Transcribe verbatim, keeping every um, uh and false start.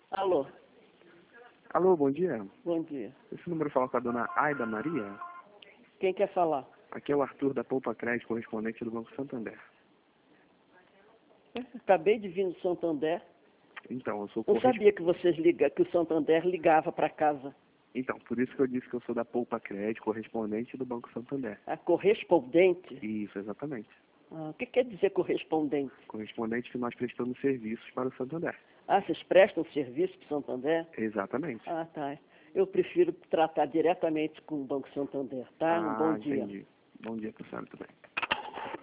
Alô, Alô, bom dia. bom dia. Esse número fala com a dona Aida Maria? Quem quer falar? Aqui é o Arthur da Poupa Crédito, correspondente do Banco Santander. Acabei de vir do Santander. Então, eu sou Não corres... sabia que vocês liga, que o Santander ligava para casa. Então, por isso que eu disse que eu sou da Poupa Crédito, correspondente do Banco Santander. A correspondente? Isso, exatamente. Ah, o que quer dizer correspondente? Correspondente que nós prestamos serviços para o Santander. Ah, vocês prestam serviço para o Santander? Exatamente. Ah, tá. Eu prefiro tratar diretamente com o Banco Santander, tá? Um bom Ah, dia. entendi. Bom dia para o senhor também.